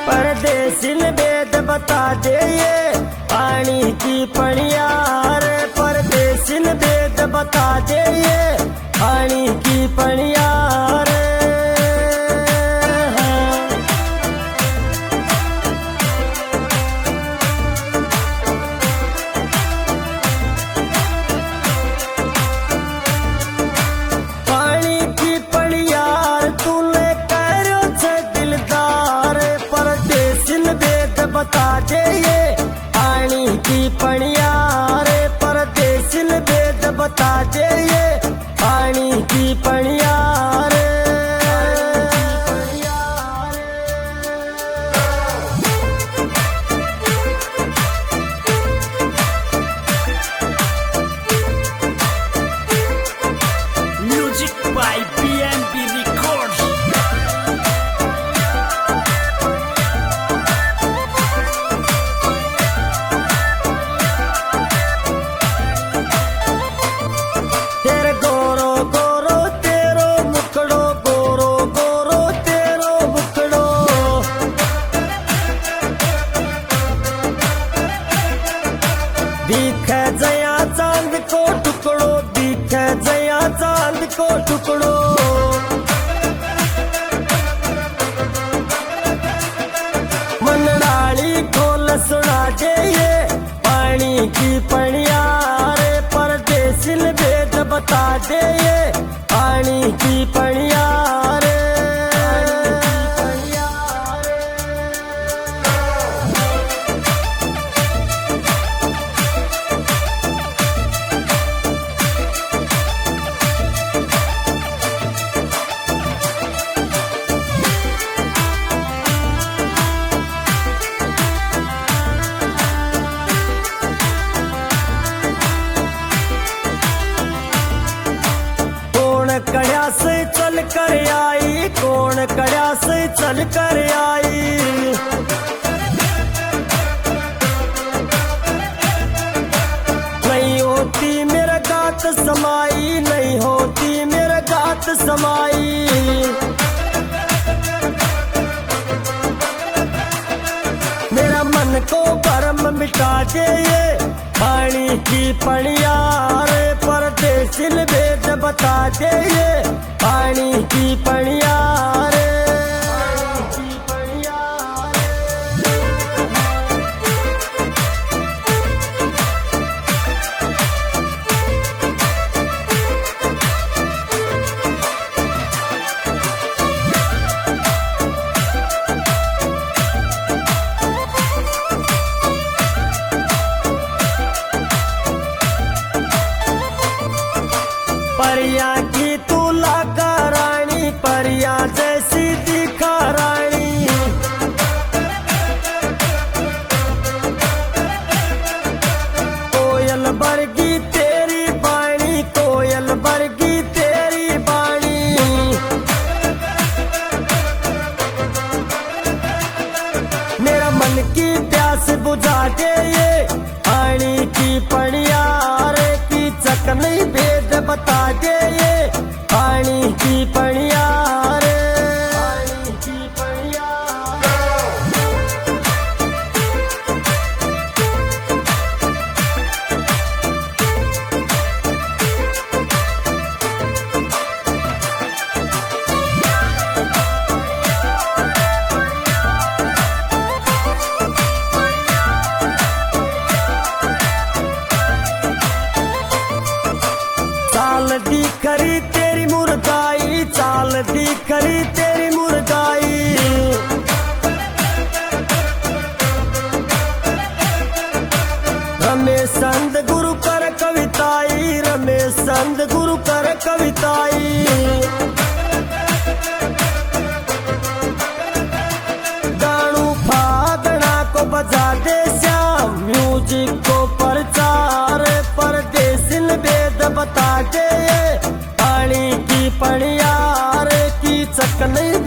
परदेसिन वेद बता दे ये पानी की पनिया रे। परदेसिन वेद बता दे ये पानी की पनिया रे। पानी की पनिया तूने करो छे दिलदार। परदेसिन वेद बता दे ये पानी की पनिया रे। परदेसिन वेद बता दे ये पानी की पनिया रे। Music by BNB Records. तेरे गोरो गोरो तेरो मुकड़ो गोरो गोरो तेरो मुकड़ो। दिखे जया चांद को टुकड़ो दिखे जया चांद को टुकड़ो। मनडाली खोल सुना दे ये पानी की पनिया रे। परदेसिन वेद बता दे ये पानी की पनिया रे। कौन कड़िया से चल कर आई कौन कड़िया से चल कर आई। नहीं होती मेरे गात समाई नहीं होती मेरे गात समाई। मेरा मन को भरम मिटा दे ये पानी की पनिया रे। परदेसिन वेद बता दे ये पानी की पनिया रे। परिया की तू लागा रानी परिया जैसी दिखा रानी। कोयल बरगी तेरी बाणी कोयल बरगी तेरी बाणी। मेरा मन की प्यास बुझा दे ये पानी की पनिया रे। की चक नहीं वेद बता दे ये पानी की पनिया रे। पानी की पनिया चाल दी खरी तेरी मुर्दाई चाल दी खरी तेरी मुर्दाई। रमेश संत गुरु कर कविताई रमेश संत गुरु कर कविताई। गाणु फागणा को बजा दे श्याम म्यूजिक को प्रचार। परदेसिन वेद बता दे पानी की पनिया रे। की चक नहीं